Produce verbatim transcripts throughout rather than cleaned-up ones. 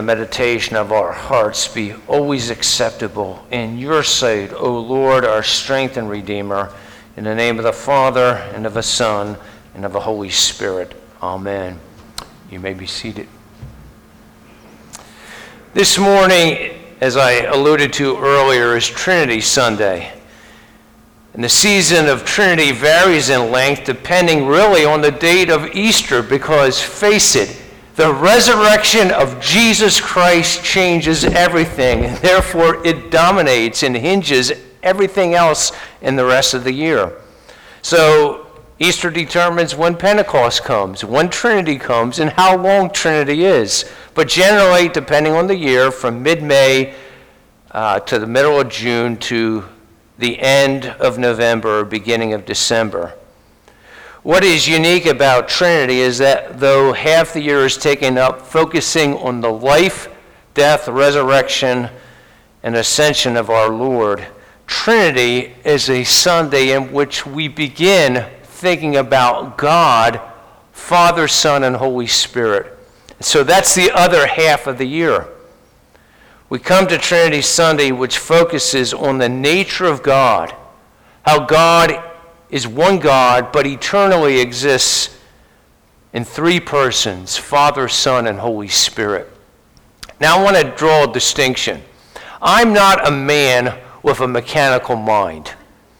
meditation of our hearts be always acceptable in your sight, O Lord, our strength and Redeemer. In the name of the Father, and of the Son, and of the Holy Spirit. Amen. You may be seated. This morning, as I alluded to earlier, is Trinity Sunday. And the season of Trinity varies in length depending really on the date of Easter, because face it, the resurrection of Jesus Christ changes everything, and therefore it dominates and hinges everything else in the rest of the year. So Easter determines when Pentecost comes, when Trinity comes, and how long Trinity is. But generally, depending on the year, from mid-May uh, to the middle of June to the end of November or beginning of December. What is unique about Trinity is that though half the year is taken up focusing on the life, death, resurrection, and ascension of our Lord, Trinity is a Sunday in which we begin thinking about God, Father, Son, and Holy Spirit. So that's the other half of the year. We come to Trinity Sunday, which focuses on the nature of God, how God is one God, but eternally exists in three persons, Father, Son, and Holy Spirit. Now I want to draw a distinction. I'm not a man with a mechanical mind.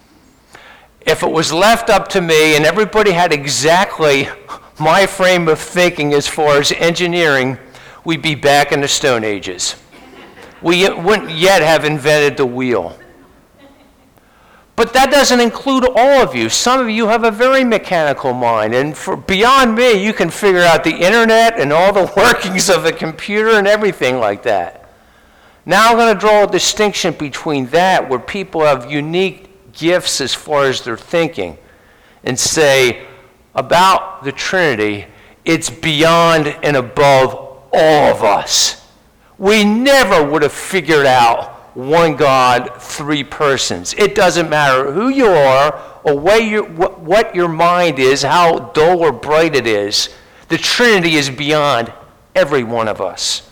If it was left up to me and everybody had exactly my frame of thinking as far as engineering, we'd be back in the Stone Ages. We wouldn't yet have invented the wheel. But that doesn't include all of you. Some of you have a very mechanical mind, and for beyond me, you can figure out the internet and all the workings of the computer and everything like that. Now I'm going to draw a distinction between that, where people have unique gifts as far as their thinking, and say about the Trinity, it's beyond and above all of us. We never would have figured out one God, three persons. It doesn't matter who you are or what your, what your mind is, how dull or bright it is. The Trinity is beyond every one of us.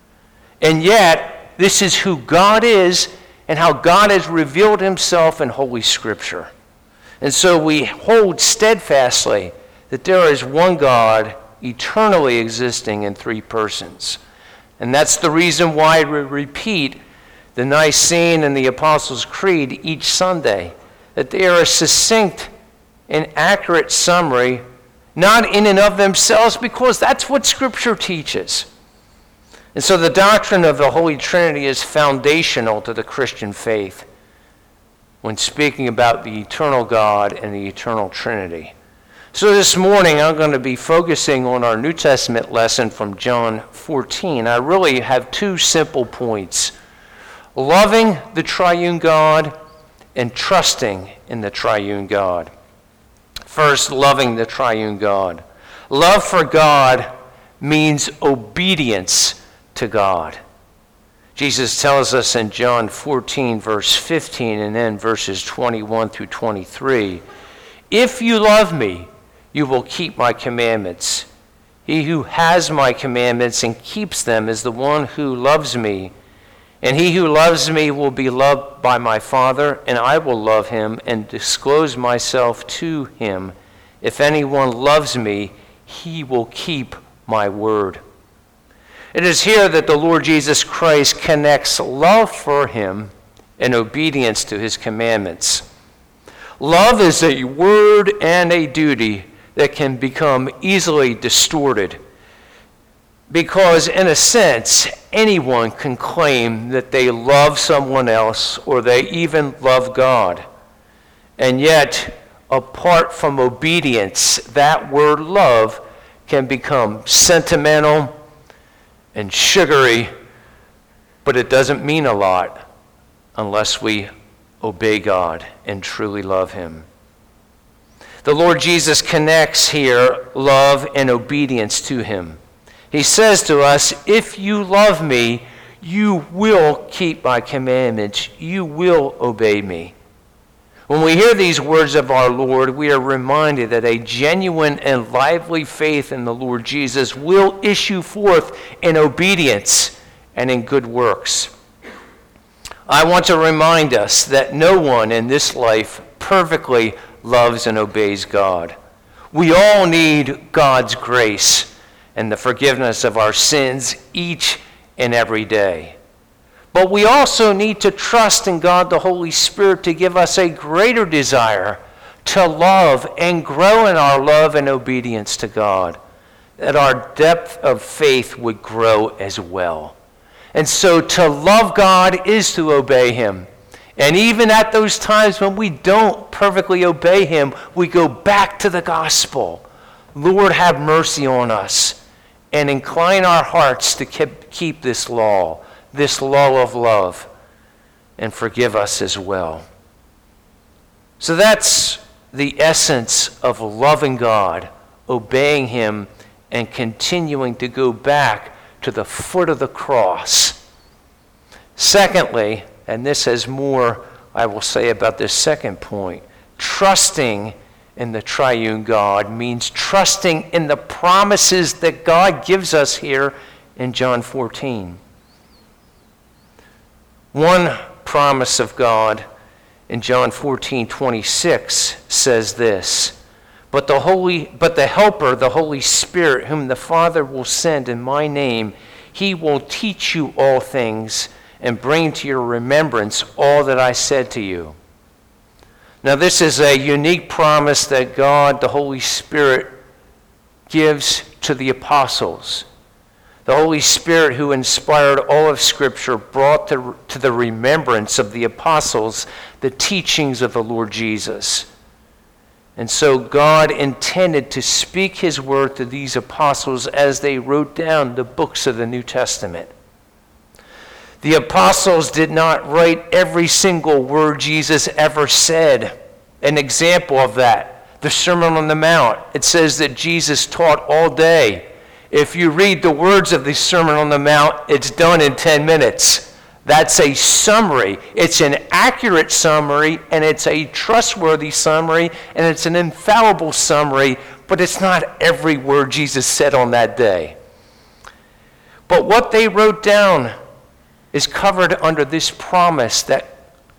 And yet, this is who God is and how God has revealed himself in Holy Scripture. And so we hold steadfastly that there is one God eternally existing in three persons. And that's the reason why we repeat the Nicene and the Apostles' Creed each Sunday, that they are a succinct and accurate summary, not in and of themselves, because that's what Scripture teaches. And so the doctrine of the Holy Trinity is foundational to the Christian faith when speaking about the eternal God and the eternal Trinity. So this morning I'm going to be focusing on our New Testament lesson from John fourteen. I really have two simple points: loving the triune God and trusting in the triune God. First, loving the triune God. Love for God means obedience to God. Jesus tells us in John fourteen, verse fifteen, and then verses twenty-one through twenty-three, "If you love me, you will keep my commandments. He who has my commandments and keeps them is the one who loves me. And he who loves me will be loved by my Father, and I will love him and disclose myself to him. If anyone loves me, he will keep my word." It is here that the Lord Jesus Christ connects love for him and obedience to his commandments. Love is a word and a duty that can become easily distorted, because in a sense, anyone can claim that they love someone else or they even love God. And yet, apart from obedience, that word love can become sentimental and sugary, but it doesn't mean a lot unless we obey God and truly love him. The Lord Jesus connects here love and obedience to him. He says to us, if you love me, you will keep my commandments. You will obey me. When we hear these words of our Lord, we are reminded that a genuine and lively faith in the Lord Jesus will issue forth in obedience and in good works. I want to remind us that no one in this life perfectly loves and obeys God. We all need God's grace and the forgiveness of our sins each and every day. But we also need to trust in God the Holy Spirit to give us a greater desire to love and grow in our love and obedience to God, that our depth of faith would grow as well. And so to love God is to obey him. And even at those times when we don't perfectly obey him, we go back to the gospel. Lord, have mercy on us and incline our hearts to keep, keep this law, this law of love, and forgive us as well. So that's the essence of loving God, obeying him, and continuing to go back to the foot of the cross. Secondly, and this has more I will say about this second point, trusting in the triune God means trusting in the promises that God gives us here in John fourteen. One promise of God in John fourteen twenty-six says this, But the Holy, but the Helper, the Holy Spirit, whom the Father will send in my name, he will teach you all things and bring to your remembrance all that I said to you. Now this is a unique promise that God, the Holy Spirit, gives to the apostles. The Holy Spirit, who inspired all of Scripture, brought to, to the remembrance of the apostles the teachings of the Lord Jesus. And so God intended to speak his word to these apostles as they wrote down the books of the New Testament. The apostles did not write every single word Jesus ever said. An example of that, the Sermon on the Mount. It says that Jesus taught all day. If you read the words of the Sermon on the Mount, it's done in ten minutes. That's a summary. It's an accurate summary, and it's a trustworthy summary, and it's an infallible summary, but it's not every word Jesus said on that day. But what they wrote down is covered under this promise that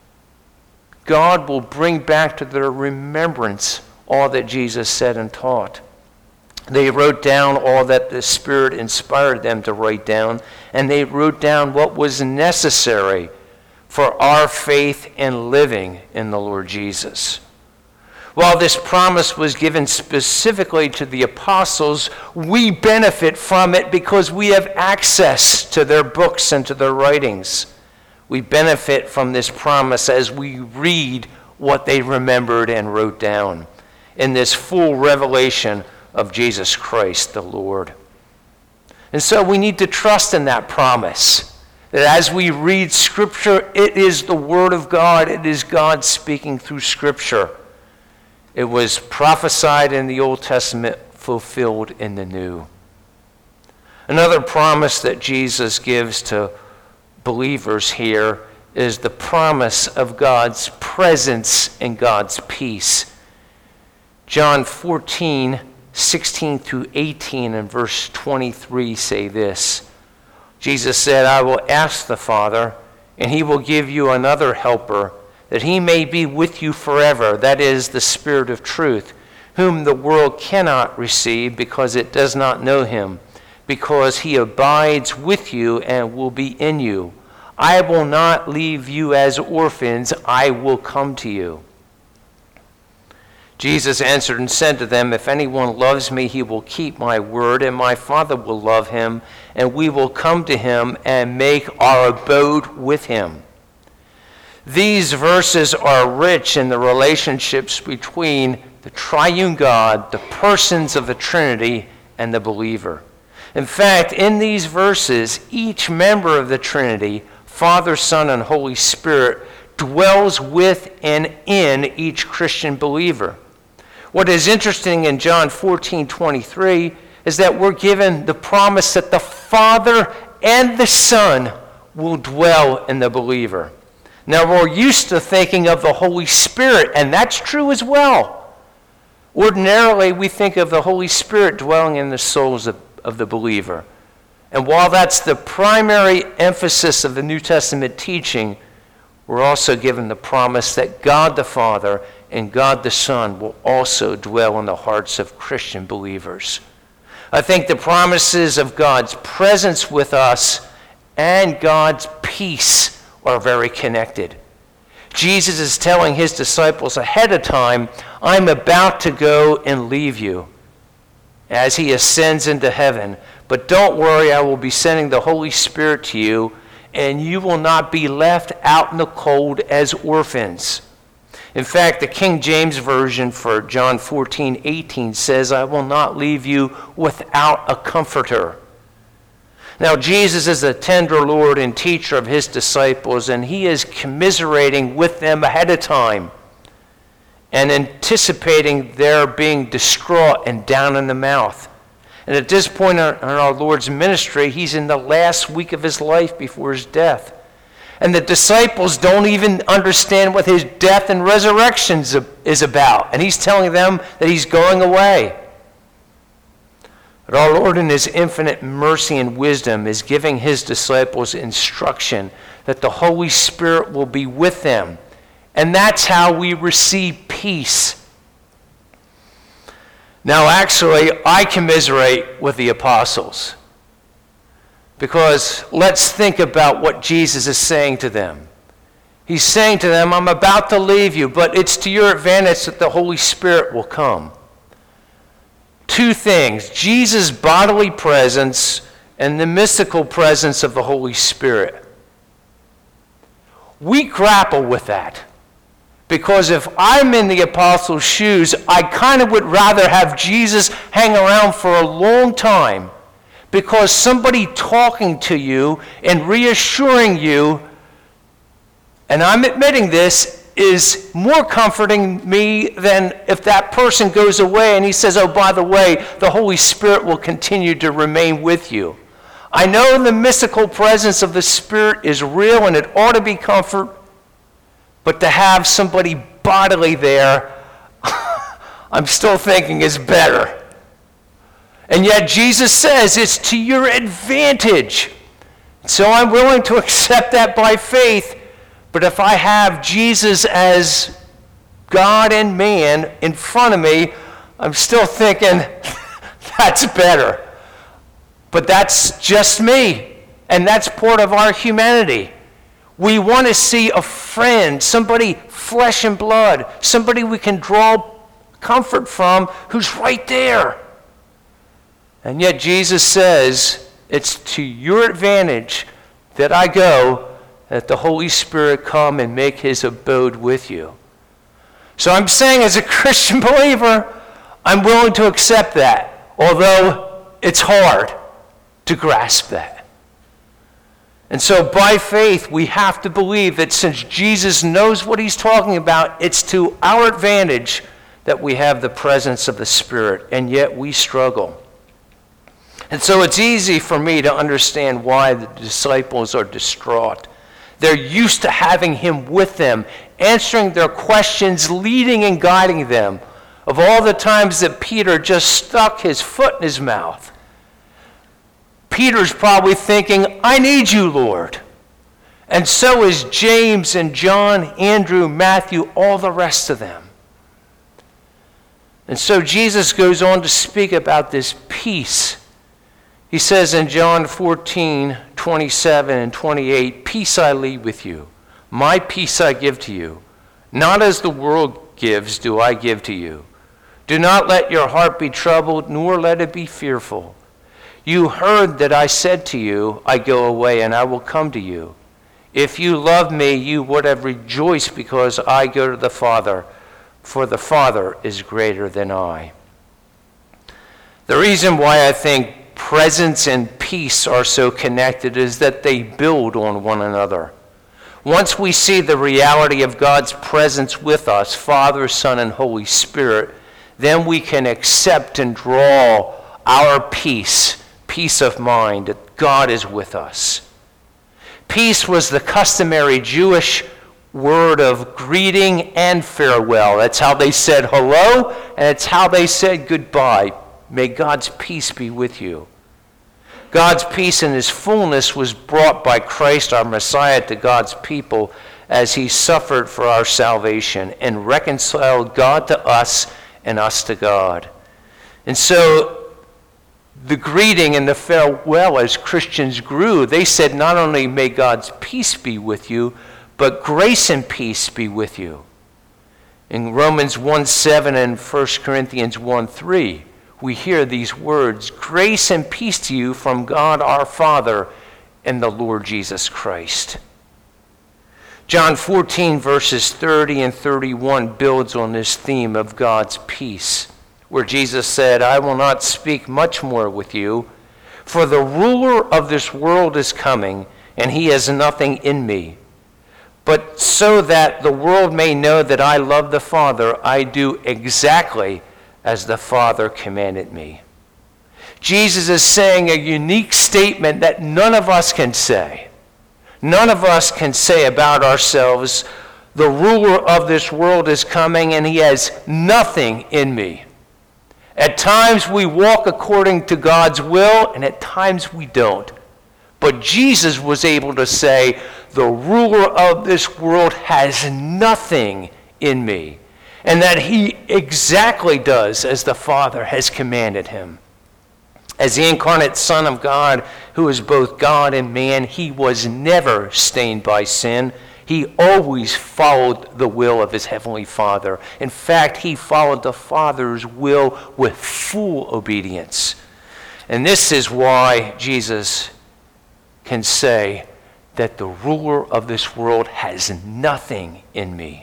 God will bring back to their remembrance all that Jesus said and taught. They wrote down all that the Spirit inspired them to write down, and they wrote down what was necessary for our faith and living in the Lord Jesus. While this promise was given specifically to the apostles, we benefit from it because we have access to their books and to their writings. We benefit from this promise as we read what they remembered and wrote down in this full revelation of Jesus Christ the Lord. And so we need to trust in that promise, that as we read Scripture, it is the Word of God. It is God speaking through Scripture. It was prophesied in the Old Testament, fulfilled in the New. Another promise that Jesus gives to believers here is the promise of God's presence and God's peace. John fourteen, sixteen through eighteen and verse twenty-three say this. Jesus said, I will ask the Father, and he will give you another helper, that he may be with you forever, that is, the Spirit of truth, whom the world cannot receive because it does not know him, because he abides with you and will be in you. I will not leave you as orphans, I will come to you. Jesus answered and said to them, If anyone loves me, he will keep my word, and my Father will love him, and we will come to him and make our abode with him. These verses are rich in the relationships between the triune God, the persons of the Trinity, and the believer. In fact, in these verses, each member of the Trinity, Father, Son, and Holy Spirit, dwells with and in each Christian believer. What is interesting in John fourteen twenty-three is that we're given the promise that the Father and the Son will dwell in the believer. Now, we're used to thinking of the Holy Spirit, and that's true as well. Ordinarily, we think of the Holy Spirit dwelling in the souls of, of the believer. And while that's the primary emphasis of the New Testament teaching, we're also given the promise that God the Father and God the Son will also dwell in the hearts of Christian believers. I think the promises of God's presence with us and God's peace are very connected. Jesus is telling his disciples ahead of time, I'm about to go and leave you as he ascends into heaven. But don't worry, I will be sending the Holy Spirit to you, and you will not be left out in the cold as orphans. In fact, the King James Version for John fourteen eighteen says, I will not leave you without a comforter. Now, Jesus is a tender Lord and teacher of his disciples, and he is commiserating with them ahead of time and anticipating their being distraught and down in the mouth. And at this point in our Lord's ministry, he's in the last week of his life before his death. And the disciples don't even understand what his death and resurrection is about. And he's telling them that he's going away. But our Lord in his infinite mercy and wisdom is giving his disciples instruction that the Holy Spirit will be with them. And that's how we receive peace. Now, actually, I commiserate with the apostles. Because let's think about what Jesus is saying to them. He's saying to them, I'm about to leave you, but it's to your advantage that the Holy Spirit will come. Two things, Jesus' bodily presence and the mystical presence of the Holy Spirit. We grapple with that. Because if I'm in the apostles' shoes, I kind of would rather have Jesus hang around for a long time, because somebody talking to you and reassuring you, and I'm admitting this, is more comforting me than if that person goes away and he says, oh, by the way, the Holy Spirit will continue to remain with you. I know the mystical presence of the Spirit is real and it ought to be comfort, but to have somebody bodily there, I'm still thinking is better. And yet Jesus says it's to your advantage. So I'm willing to accept that by faith. But if I have Jesus as God and man in front of me, I'm still thinking that's better. But that's just me. And that's part of our humanity. We want to see a friend, somebody flesh and blood, somebody we can draw comfort from who's right there. And yet Jesus says, it's to your advantage that I go, that the Holy Spirit come and make his abode with you. So I'm saying as a Christian believer, I'm willing to accept that, although it's hard to grasp that. And so by faith, we have to believe that since Jesus knows what he's talking about, it's to our advantage that we have the presence of the Spirit, and yet we struggle. And so it's easy for me to understand why the disciples are distraught. They're used to having him with them, answering their questions, leading and guiding them. Of all the times that Peter just stuck his foot in his mouth, Peter's probably thinking, I need you, Lord. And so is James and John, Andrew, Matthew, all the rest of them. And so Jesus goes on to speak about this peace. He says in John fourteen, twenty-seven and twenty-eight, peace I leave with you, my peace I give to you. Not as the world gives do I give to you. Do not let your heart be troubled, nor let it be fearful. You heard that I said to you, I go away and I will come to you. If you loved me, you would have rejoiced because I go to the Father, for the Father is greater than I. The reason why I think presence and peace are so connected is that they build on one another. Once we see the reality of God's presence with us, Father, Son, and Holy Spirit, then we can accept and draw our peace, peace of mind, that God is with us. Peace was the customary Jewish word of greeting and farewell. That's how they said hello, and it's how they said goodbye. May God's peace be with you. God's peace in his fullness was brought by Christ our Messiah to God's people as he suffered for our salvation and reconciled God to us and us to God. And so the greeting and the farewell as Christians grew, they said not only may God's peace be with you, but grace and peace be with you. In Romans one seven and First Corinthians one three, we hear these words, grace and peace to you from God our Father and the Lord Jesus Christ. John fourteen verses thirty and thirty-one builds on this theme of God's peace, where Jesus said, I will not speak much more with you, for the ruler of this world is coming, and he has nothing in me. But so that the world may know that I love the Father, I do exactly as the Father commanded me. Jesus is saying a unique statement that none of us can say. None of us can say about ourselves, the ruler of this world is coming and he has nothing in me. At times we walk according to God's will and at times we don't. But Jesus was able to say, the ruler of this world has nothing in me. And that he exactly does as the Father has commanded him. As the incarnate Son of God, who is both God and man, he was never stained by sin. He always followed the will of his heavenly Father. In fact, he followed the Father's will with full obedience. And this is why Jesus can say that the ruler of this world has nothing in me.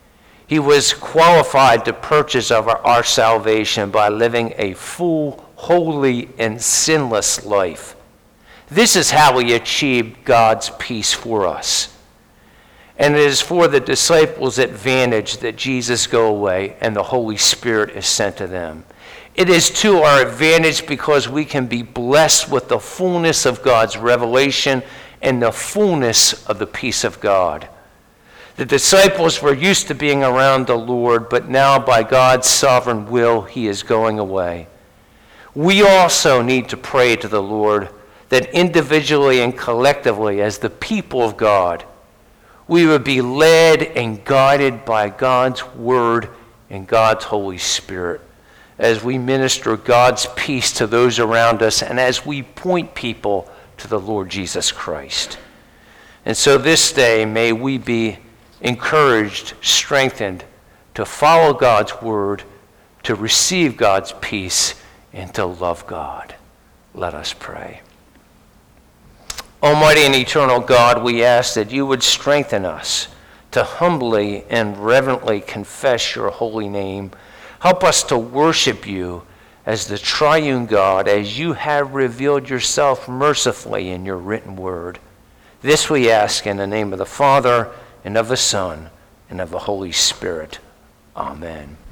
He was qualified to purchase our, our salvation by living a full, holy, and sinless life. This is how he achieved God's peace for us. And it is for the disciples' advantage that Jesus go away and the Holy Spirit is sent to them. It is to our advantage because we can be blessed with the fullness of God's revelation and the fullness of the peace of God. The disciples were used to being around the Lord, but now by God's sovereign will, he is going away. We also need to pray to the Lord that individually and collectively, as the people of God, we would be led and guided by God's word and God's Holy Spirit as we minister God's peace to those around us and as we point people to the Lord Jesus Christ. And so this day, may we be encouraged, strengthened to follow God's word, to receive God's peace, and to love God. Let us pray. Almighty and eternal God, we ask that you would strengthen us to humbly and reverently confess your holy name. Help us to worship you as the triune God, as you have revealed yourself mercifully in your written word. This we ask in the name of the Father, and of the Son, and of the Holy Spirit. Amen.